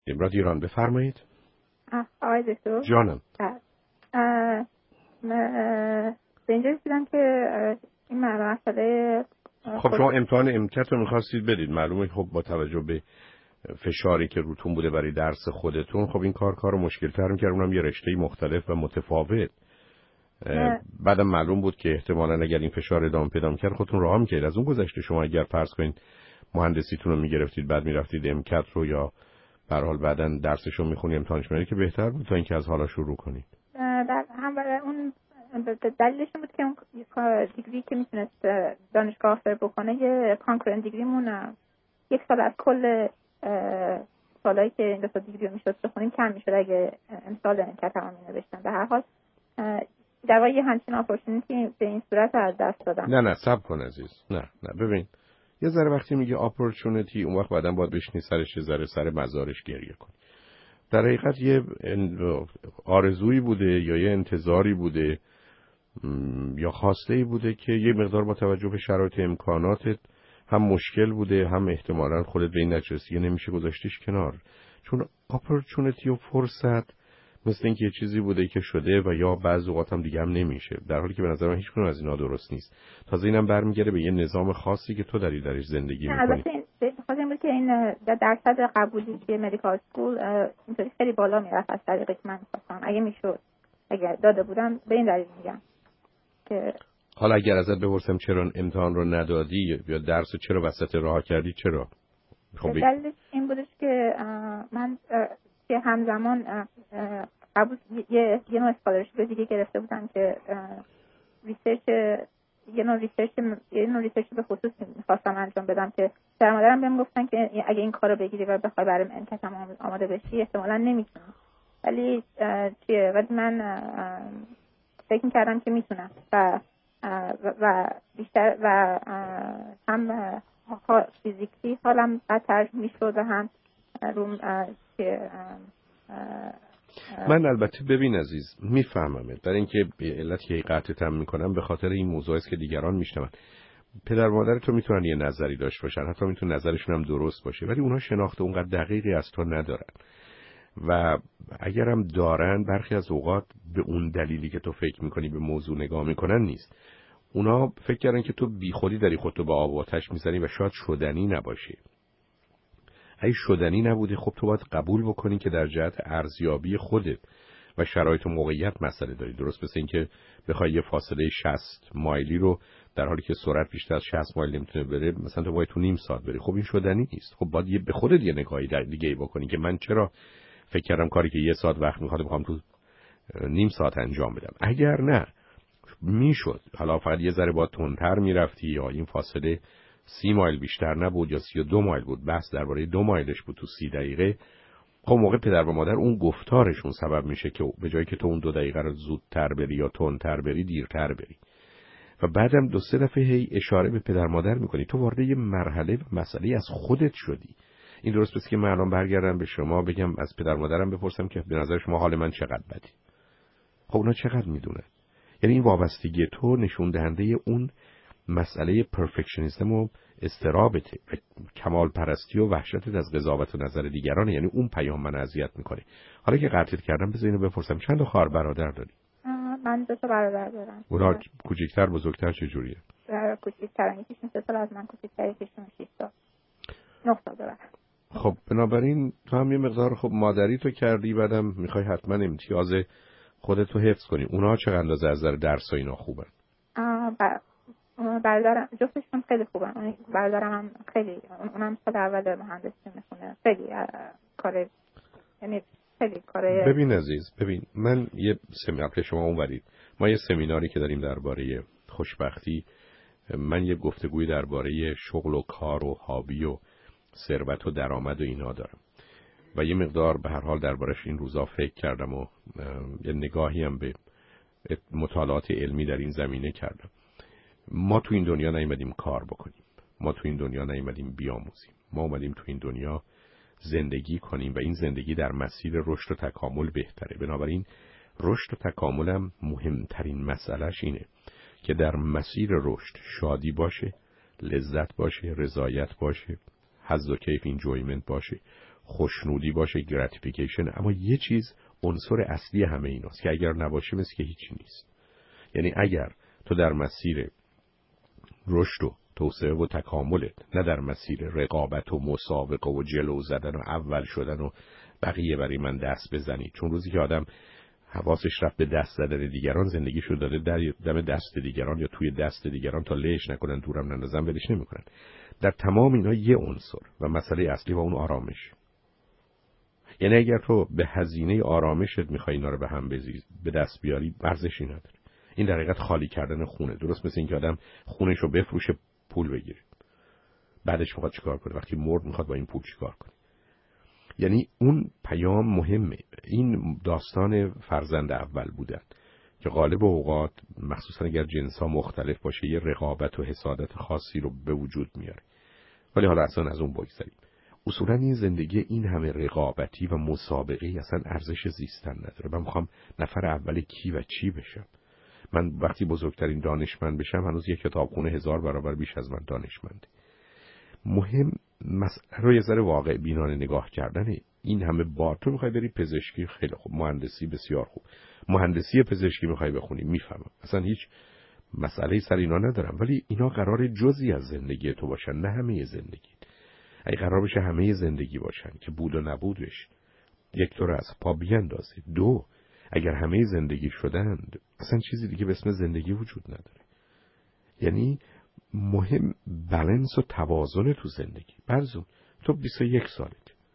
رادیو ایران بفرمایید. آقای دکتر جانم. به اینجا رسیدم که این مسئله خب شما امتحان امکت رو می‌خواستید بدید، معلومه خب با توجه به فشاری که روتون بوده برای درس خودتون خب این کار مشکل‌تر می‌کرد، اونم یه رشته مختلف و متفاوت. بعدم معلوم بود که احتمالاً اگر این فشار ادامه پیدا می‌کرد خودتون رها می‌کردید. از اون گذشته شما اگر فرض کنید مهندسیتون رو می‌گرفتید بعد می‌رفتید امکت رو یا به هر حال بعداً درسش رو می‌خونید امتحانش می‌دادید که بهتر بود تا اینکه از حالا شروع کنید. در هم برای اون دلیلش بود که اون دیگری که میتونست دانشگاه آفر بکنه یه کانکورنت دیگریمون 1 سال از کل سالایی که این دو تا دیگری رو میشد بخونیم کم میشد اگه امسال امکت هم مینوشتن. به هر حال در واقع یه همچین اپورتونیتی به این صورت از دست دادم. نه صبر کن عزیز. نه ببین یه ذره وقتی میگه اپورتونیتی اون وقت بعداً باید بشینی سرش یه ذره سر مزارش گریه کنی. در حقیقت یه آرزویی بوده یا یه انتظاری بوده یا خواسته‌ای بوده که یه مقدار با توجه به شرایط امکاناتت هم مشکل بوده هم احتمالاً خودت به این نتیجه رسیدی نمیشه گذاشتیش کنار. چون اپورتونیتی و فرصت مثل اینکه یه چیزی بوده که شده و یا بعضی اوقات هم دیگه هم نمیشه، در حالی که به نظر من هیچ کدوم از اینا درست نیست. تازه اینم برمیگره به یه نظام خاصی که تو درش زندگی می‌کنی. البته خاطر بود که این درصد قبولی که مدیکال اسکول اینطوری خیلی بالا میرفت از طریقی که من می‌خواستم. اگه میشد اگر داده بودم به این دلیل میگم که حالا اگر ازت بپرسم چرا امتحان رو ندادی یا درس چرا وسط راه کردی چرا؟ خب دلیلش این بودش که من که همزمان قبول یه نوع اسکالرشیپ دیگه گرفته بودم که یه نوع ریسرچ به خصوص می‌خواستم انجام بدم که پدر مادرم بهم گفتن که اگه این کارو بگیری و بخوای برای امتحان آماده بشی احتمالاً نمیتونی. ولی من فکر می‌کردم که میتونم و بیشتر و هم فیزیکی حالم بدتر میشد و هم روم که من البته ببین عزیز میفهممت، برای اینکه علت که قطعتم میکنم به خاطر این موضوع است که دیگران میشنون. پدر مادر تو میتونن یه نظری داشته باشن، حتی میتونن نظرشون هم درست باشه، ولی اونها شناخت اونقدر دقیقی از تو ندارن و اگرم دارن برخی از اوقات به اون دلیلی که تو فکر میکنی به موضوع نگاه میکنن نیست. اونا فکر کردن که تو بیخودی داری خودتو با آب و آتش میزنی و شاید شدنی نباشه. اگه شدنی نبوده خب تو باید قبول بکنی که در جهت ارزیابی خودت و شرایط و موقعیت مسئله داری. درست مثل این که بخوای یه فاصله 60 مایلی رو در حالی که سرعت بیشتر از 60 مایل نمیتونه بره مثلا تو باید تو نیم ساعت بری، خب این شدنی نیست. خب باید به خودت یه نگاهی دیگه بکنی که من چرا فکر کردم کاری که یه ساعت وقت میخواد بخوام تو نیم ساعت انجام بدم. اگر نه میشد حالا فقط یه ذره با تندتر میرفتی یا این فاصله 30 مایل بیشتر نبود یا 32 مایل بود، بحث درباره 2 مایلش بود تو 30 دقیقه، خب موقع پدر و مادر اون گفتارشون سبب میشه که به جایی که تو اون 2 دقیقه رو زودتر بری یا تندتر بری دیرتر بری و بعدم 2-3 دفعه هی اشاره به پدر مادر میکنی. تو وارد یه مرحله و مسئله از خودت شدی. این درست پس که من الان برگردم به شما بگم از پدر مادرم بپرسم که به نظر شما حال من چقدر بده. خب اونا چقدر میدونن؟ یعنی این وابستگی تو نشون دهنده اون مسئله پرفکشنیسم و استرابته و کمال پرستی و وحشتت از قضاوت و نظر دیگرانه. یعنی اون پیام من اذیت میکنه. حالا که قطعت کردم بذار اینو بپرسم چند تا خواهر برادر داری؟ من 2 تا برادر دارم. اونا کوچیک‌تر بزرگتر چه جوریه؟ کوچیک‌ترن، یکیشون 3 سال از من کوچیک‌تره، یکیشون 6 سال. 9 سال داره. خب بنابراین تو هم یه مقدار خب مادری تو کردی، بعدم میخوای حتما امتیاز خودتو حفظ کنی. اونا چقدر اندازه از نظر درس و اینا خوبن؟ برادرم جفتشون خیلی خوبن. برادرم هم خیلی اونم سال اول مهندسی میخونه. خیلی کار یعنی خیلی کار. ببین عزیز من یه سمینار شما اونورید ما یه سمیناری که داریم درباره خوشبختی، من یه گفتگوی درباره شغل و کار و هابی و ثروت و درآمد و اینا دارم و یه مقدار به هر حال دربارش این روزا فکر کردم و یه نگاهی هم به مطالعات علمی در این زمینه کردم. ما تو این دنیا نیومدیم کار بکنیم، ما تو این دنیا نیومدیم بیاموزیم، ما اومدیم تو این دنیا زندگی کنیم و این زندگی در مسیر رشد و تکامل بهتره. بنابراین رشد و تکاملم مهمترین مسئلهش اینه که در مسیر رشد شادی باشه، لذت باشه، رضایت باشه، حظ و کیف، اینجویمنت باشه، خوشنودی باشه، گراتیفیکیشن، اما یه چیز عنصر اصلی همه ایناست که اگر نباشه مثل که هیچی نیست. یعنی اگر تو در مسیر رشد و توسعه و تکاملت، نه در مسیر رقابت و مسابقه و جلو زدن و اول شدن و بقیه برای من دست بزنی، چون روزی که آدم حواسش رفت به دست زدن دیگران، زندگیشو داده در دم دست دیگران یا توی دست دیگران تا لهش نکنن، دورم نندازن، ولش نمیکنن. در تمام اینا یه عنصر و مسئله اصلی و اون آرامش. یعنی اگر تو به هزینه آرامشت میخوای اینا رو به هم به دست بیاری، ارزشی نداره. این در حقیقت خالی کردن خونه، درست مثل اینکه آدم خونش رو بفروشه پول بگیره، بعدش میخواد چیکار کنه؟ وقتی مرد میخواد با این پول چیکار کنه؟ یعنی اون پیام مهمه. این داستان فرزند اول بودن که غالب اوقات مخصوصا اگر جنس‌ها مختلف باشه یه رقابت و حسادت خاصی رو به وجود میاره. ولی حالا اصلا از اون بگذریم. اصولا این زندگی این همه رقابتی و مسابقه اصلا ارزش زیستن نداره. من میخوام نفر اول کی و چی بشم. من وقتی بزرگترین دانشمند بشم هنوز یک کتابخونه 1000 برابر بیش از من دانشمنده. مهم مسئله رو یه ذره واقع بینانه نگاه کردنه. این همه تو میخوای بری پزشکی، خیلی خوب، مهندسی بسیار خوب، مهندسی پزشکی میخوای بخونی، میفهمم، اصلا هیچ مسئله سر اینا ندارم، ولی اینا قرار جزئی از زندگی تو باشن، نه همه زندگی. اگه قرار بشه همه زندگی باشن که بود و نبودش یک طور از پا بیاندازه، دو اگر همه زندگی شدند اصلا چیزی دیگه به اسم زندگی وجود نداره. یعنی مهم بالانس و توازن تو زندگی. برزون تو 21 سالت،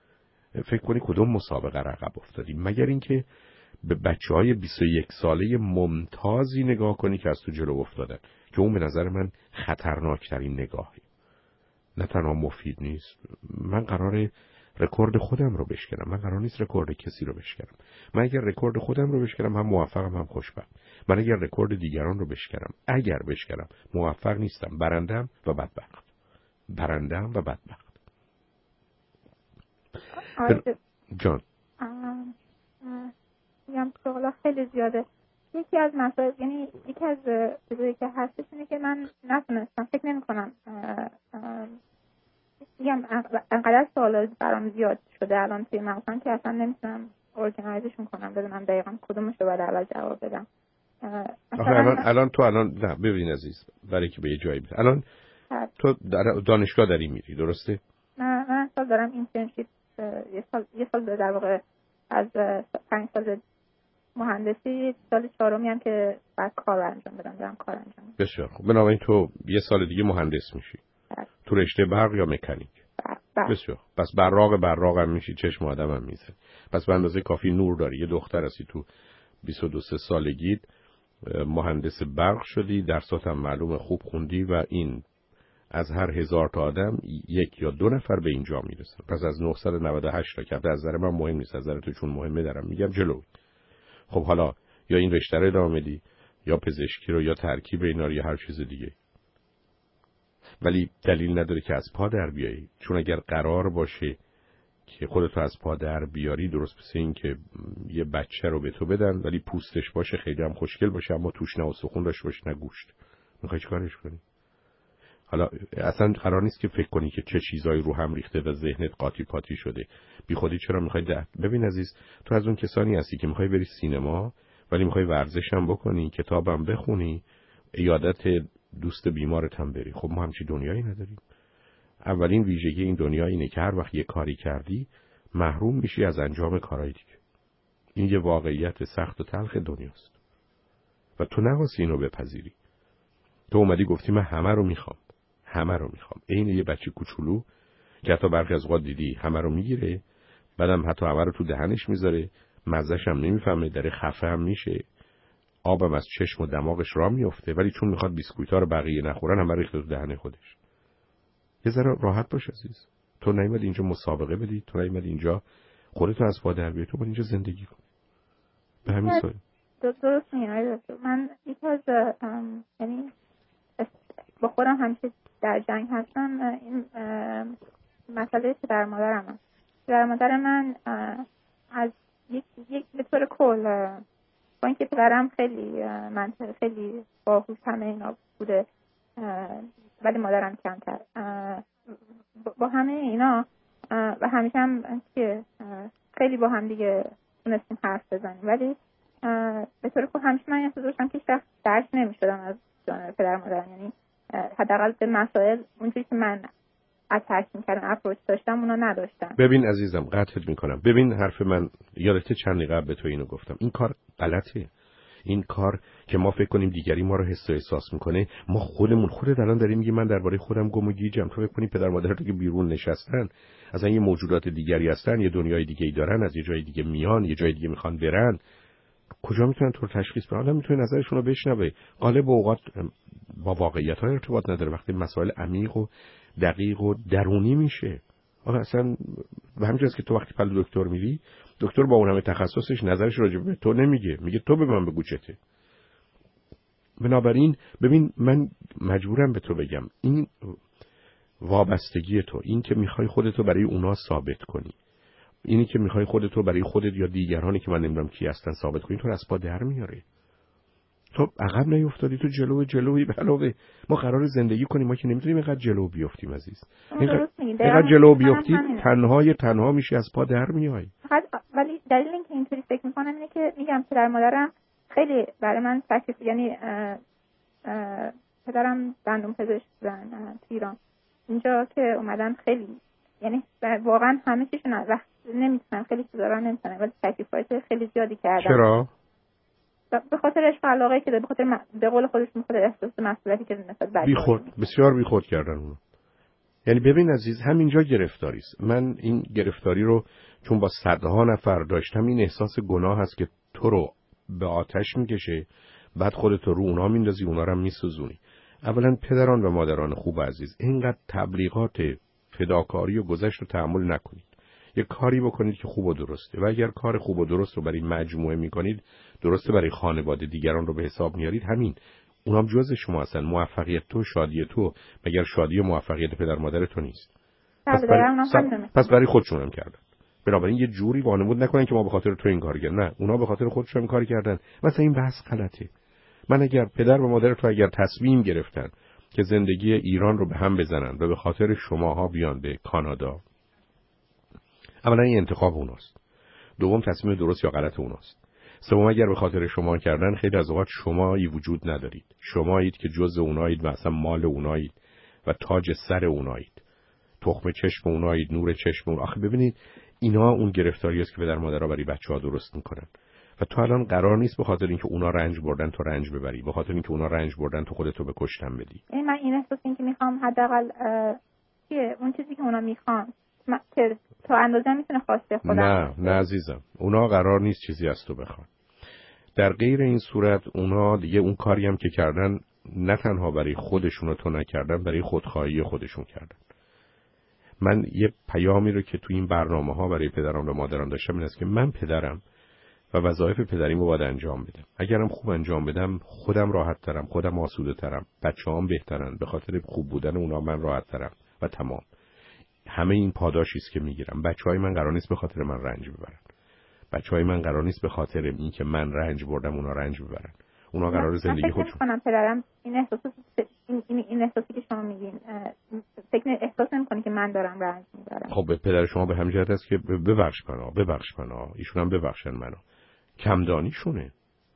فکر کنی کدوم مسابقه رقم افتادی؟ مگر اینکه به بچه‌های 21 ساله ممتازی نگاه کنی که از تو جلو افتادن، که اون به نظر من خطرناکترین نگاهی، نه تنها مفید نیست. من قراره رکورد خودم رو بشکنم، من قرار نیست رکورد کسی رو بشکنم. من اگر رکورد خودم رو بشکنم هم موفقم هم خوشبخت. من اگر رکورد دیگران رو بشکنم، اگر بشکنم، موفق نیستم، برنده‌ام و بدبخت. برنده‌ام و بدبخت. جان میگم سوالا خیلی زیاده. یکی از مسائل، یعنی یکی از چیزایی که هستش اینه که من نتونستم، فکر نمی‌کنم، میگم انقدر سوالا برام زیاد شده الان توی مغزم که اصلا نمیتونم ارگانایزشون کنم، بدونم دقیقاً کدومش رو باید اول جواب بدم. الان تو نه ببین عزیز، برای که به یه جایی برسی، الان تو دانشگاه داری میری، درسته؟ من اصلا دارم اینترنشیپ، یه سال در واقع از 5 سال مهندسی، سال 4 هم که بعد کار انجام بدم، دارم کار انجام میدم. بسیار خوب. بنابراین تو یه سال دیگه مهندس میشی. تو رشته برق یا مکانیک؟ بسیار. پس براق هم میشی، چشم آدم هم میزه. پس به اندازه کافی نور داری. یه دختر هستی، تو 22 سالگیت مهندس برق شدی، درسات هم معلومه خوب خوندی و این از هر 1000 تا آدم 1 یا 2 نفر به اینجا میرسن. پس از 998 تا که از نظر من مهم نیست، از نظر تو چون مهمه دارم میگم جلو. خب حالا یا این رشته رو ادامه بدی یا پزشکی رو یا ترکیب اینا رو یا هر چیز دیگه، ولی دلیل نداره که از پا در بیایی. چون اگر قرار باشه که خودتو از پا در بیاری، درست مثل این که یه بچه رو به تو بدن ولی پوستش باشه خیلی هم خوشگل باشه اما توش نه استخون داشته باشه نه گوشت، میخوای چیکارش کنی؟ حالا اصلا قرار نیست که فکر کنی که چه چیزایی رو هم ریخته و ذهنت قاطی پاتی شده. بی خودی چرا میخوای ببین عزیز، تو از اون کسانی هستی که میخوای بری سینما ولی میخوای ورزش هم بکنی، کتابم بخونی، عیادت دوست بیمارت هم بری. خب ما همچی دنیایی نداریم. اولین ویژگی این دنیا اینه که هر وقت یه کاری کردی محروم میشی از انجام کارهای دیگه. این یه واقعیت سخت و تلخ دنیاست و تو نخواستی اینو بپذیری. تو اومدی گفتی من همه رو میخوام. این یه بچه کوچولو که حتی برخی از اوقات دیدی همه رو میگیره، بعدم حتی همه رو تو دهنش میذاره، مزه‌ش هم نمیفهمه، داره خفه هم میشه، آبم از چشم و دماغش راه میفته، ولی چون میخواد بیسکویت‌ها رو بقیه نخورن همه رو ریخته تو دهن خودش. یه ذره راحت باش عزیز. تو نیومدی اینجا مسابقه بدی، تو نیومدی اینجا خودتو از پا در بیاری، تو باید اینجا زندگی کنی. به همین سادگی. درست میگی. من یکی از یعنی با خودم همیشه در جنگ هستم. این مسئله پدر مادرم. پدر مادر من از یک به طور کل، با اینکه پدرم خیلی منطقی، خیلی باهوش همه اینا بوده، ولی مادرم کمتر، با همه اینا و همیشه هم که خیلی با هم دیگه تونستیم حرف بزنیم، ولی به طور کل همیشه من احساس داشتم که شخص درک نمی‌شدم از جانب پدر مادرم. یعنی حداقل به مسائل اونجوری که من اتک می‌کردم اپروچ داشتم اونا نداشتن. ببین عزیزم قطعت میکنم. ببین حرف من یادته چند دقیقه قبل به تو اینو گفتم. این کار غلطه. این کار که ما فکر کنیم دیگری ما رو حس و احساس میکنه، ما خودت الان داریم میگی من درباره خودم گم و گیجم. تو فکر کنی پدر مادرت که بیرون نشستن اصلا یه موجودات دیگری هستن، یه دنیای دیگه‌ای دارن، از یه جای دیگه میان، یه جای دیگه میخوان برن. کجا میتونن تو رو تشخیص بدن؟ آدم میتونه نظرشون رو بشنوه. غالب اوقات با واقعیت‌ها ارتباط نداره. وقتی مسائل عمیق و دقیق و درونی میشه، آخه اصلا به همین جاست که تو وقتی پلو دکتر میری، دکتر با اون همه تخصصش نظرش راجع به تو نمیگه، میگه تو به من بگو چته. بنابراین ببین من مجبورم به تو بگم این وابستگی تو، این که میخوای خودتو برای اونا ثابت کنی، اینی که میخوای خودتو برای خودت یا دیگرانی که من نمیدونم کی هستن ثابت کنی، تو از پا در میاره. تو عقب نیفتادی، تو جلوی علاوه ما قرار زندگی کنیم، ما که نمیتونیم اینقدر جلو بیافتیم عزیز. اینقدر جلو بیافتی تنها میشی، از پا در میای. ولی دلیل اینکه اینطوری فکر میکنم اینه که میگم پدر مادرم خیلی برای من تکلیف، یعنی پدرم دندون پزشک بودن تو ایران، اینجا که اومدن خیلی یعنی واقعا همه چیشون وقت نمیتونن، خیلی چیزا رو نمیتونن، ولی تکلیفات خیلی زیادی کردن. چرا؟ به خاطر عشق و علاقه که به خاطر به قول خودش به خاطر احساس مسئولیتی که نسبت به بسیار بیخود کردن اونو. یعنی ببین عزیز، همینجا گرفتاری است. من این گرفتاری رو چون با صدها نفر داشتم، این احساس گناه هست که تو رو به آتش میکشه، بعد خودت رو اونا میندازی، اونا رو هم میسوزونی. اولا پدران و مادران خوب عزیز، اینقدر تبلیغات فداکاری و گذشت رو تحمل نکنید. یه کاری بکنید که خوب و درسته، و اگر کار خوب و درست رو برای مجموعه میکنید، درسته برای خانواده، دیگران رو به حساب میارید، همین اونام جزء شما هستن. موفقیت تو، شادی تو، مگر شادی و موفقیت پدر مادر تو نیست؟ پس برای خودشون هم کردن. بنابراین یه جوری وانمود نکنن که ما به خاطر تو این کار کردن. نه، اونا به خاطر خودشون کار کردن. مثلا این بحث غلطه. من اگر پدر و مادر تو اگر تصمیم گرفتن که زندگی ایران رو به هم بزنن و به خاطر شماها بیان به کانادا، اولا این انتخاب اوناست. دوم تصمیم درست یا غلط اوناست. سوم اگر به خاطر شما کردن، خیلی از اوقات شمایی وجود ندارید. شمایید که جزء اونایید و اصلا مال اونایید و تاج سر اونایید. تخم چشم اونایید، نور چشم اون. آخه ببینید اینا اون گرفتاری است که پدر مادرها برای بچه‌ها درست میکنن. و تو الان قرار نیست به خاطر اینکه اونا رنج بردن تو رنج ببری، به خاطر اینکه اونا رنج بردن تو خودتو به کشتن بدی. من این احساس این که میخوام حداقل اون چیزی که اونا میخوان که تا اندازه میتونه خواسته خودم. نه عزیزم، اونا قرار نیست چیزی از تو بخوان. در غیر این صورت اونا دیگه اون کاری هم که کردن نه تنها برای خودشون رو تو نکردن، برای خودخواهی خودشون کردن. من یه پیامی رو که تو این برنامه‌ها برای پدران و مادران داشتم این است که من پدرم و وظایف پدریمو باید انجام بدم. اگرم خوب انجام بدم، خودم راحت ترم، خودم آسوده ترم، بچه‌هام بهترن، به خاطر خوب بودن اونا من راحت ترم و تمام. همه این پاداشی است که میگیرم. بچه‌های من قرار نیست به خاطر من رنج ببرن. بچه‌های من قرار نیست به خاطر این که من رنج بردم اونا رنج ببرن. اونا قرار زندگی خودشون. من پدرم این احساسی که شما میگین، فکر احساس نمی‌کنی که من دارم رنج میبرم. خب پدر شما به همین جهت است که ببخش منو، ایشون هم ببخشن منو. کمدانیشونه.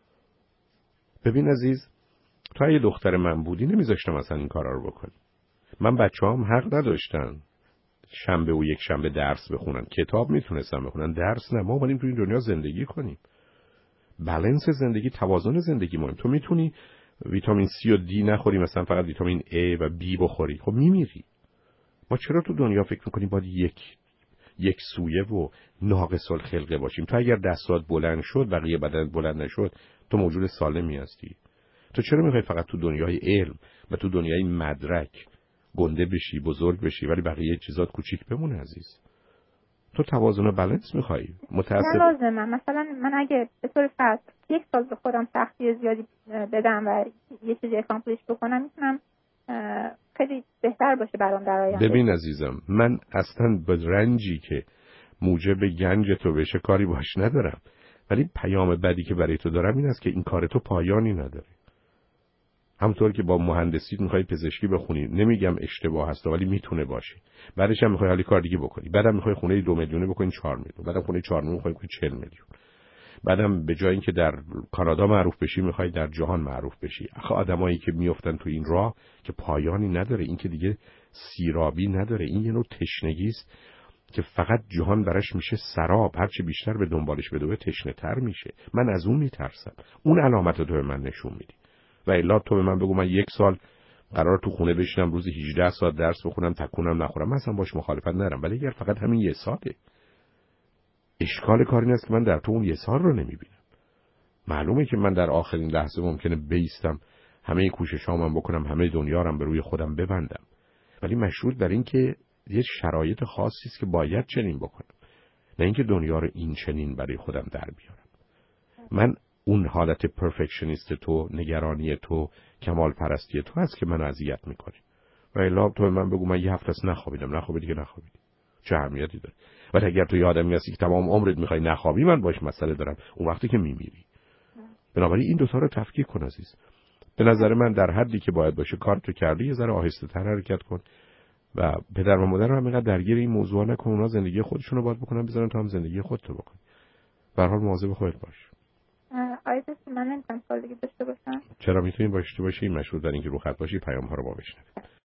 ببین عزیز، تو اگه دختر من بودی نمیذاشتم اصلا این کارا رو بکنی. من بچه‌هام حق نداشتن شنبه و یک شنبه درس بخونن. کتاب میتونستن بخونن، درس نه. ما اومدیم تو این دنیا زندگی کنیم. بالانس زندگی، توازن زندگی مهم. تو میتونی ویتامین C و D نخوری، مثلا فقط ویتامین A و B بخوری، خب میمیری. ما چرا تو دنیا فکر میکنیم باید یک سویه و ناقص الخلقه باشیم؟ تو اگر دستات بلند شد بقیه بدن بلند نشد، تو موجود سالمی هستی. تو چرا میخوای فقط تو دنیای علم و تو دنیای مدرک گنده بشی، بزرگ بشی، ولی بقیه چیزات کوچیک بمونه عزیز؟ تو توازن و بالانس میخوای. متاسفم. لازمه. مثلا من اگه به طور فرض یک سال به خودم سختی زیادی بدم و یه چیزی اکامپلیش بکنم، میتونم خیلی بهتر باشه برام در آینده. ببین عزیزم، من اصلا به رنجی که موجب گنج تو بشه کاری باش ندارم، ولی پیام بدی که برای تو دارم این است که این کار تو پایانی نداره. همونطور که با مهندسی میخوای پزشکی بخونی، نمیگم اشتباه هست ولی میتونه باشه. بعدش هم میخوای حالی کار دیگه بکنی، بعدم میخوای خونه 2 میلیونی بکنی 4 میلیون، بعدم خونه 4 میلیون میخوای بکنی 40 میلیون. بعدم به جای اینکه در کانادا معروف بشی میخوای در جهان معروف بشی. آخه آدمایی که میافتن تو این راه که پایانی نداره، این که دیگه سیرابی نداره، این یه نوع تشنگی است که فقط جهان براش میشه سراب. هرچی بیشتر به دنبالش بدوه تشنه تر میشه. من از اون میترسم. اون علامت تو به من نشون میدی. و الا تو به من بگو من 1 سال قرار تو خونه بشینم روزی 18 ساعت درس بخونم تکونم نخورم، من اصلا باش مخالفت ندارم. ولی اگر فقط همین 1 ساله، اشکال کار این است که من در تو اون 1 سال رو نمیبینم. معلومه که من در آخرین لحظه ممکنه بیستم، همه کوششامم بکنم، همه دنیا رو به روی خودم ببندم، ولی مشروط بر این که یه شرایط خاصی است که باید چنین بکنم، نه اینکه دنیا رو این چنین برای خودم در بیارم. من اون حالت پرفکشنیست تو، نگرانی تو، کمال پرستی تو هست که من اذیت میکنه. و الا تو به من بگو من 1 هفته است نخوابیدی که نخوابیدی، چه اهمیتی داره؟ ولی اگر تو آدمی هستی که تمام عمرت میخوای نخوابی، من باش مسئله دارم اون وقتی که میمیری. بنابراین این 2 تا رو تفکیک کن عزیز. به نظر من در حدی که باید باشه کارتو کردی، یه ذره آهسته‌تر حرکت کن و پدر و مادر رو هم اینقدر درگیر این موضوع نکن. اونا زندگی خودشون رو باید بکنن، بذارن تو هم زندگی خودتو بکن. به هر حال مواظب خودت باش. آیا من نمیتونم سوال دیگه داشته باشم؟ چرا میتونی باشی؟ این مشروط بر اینکه رو خط باشی. پیام ها رو با بشنوید.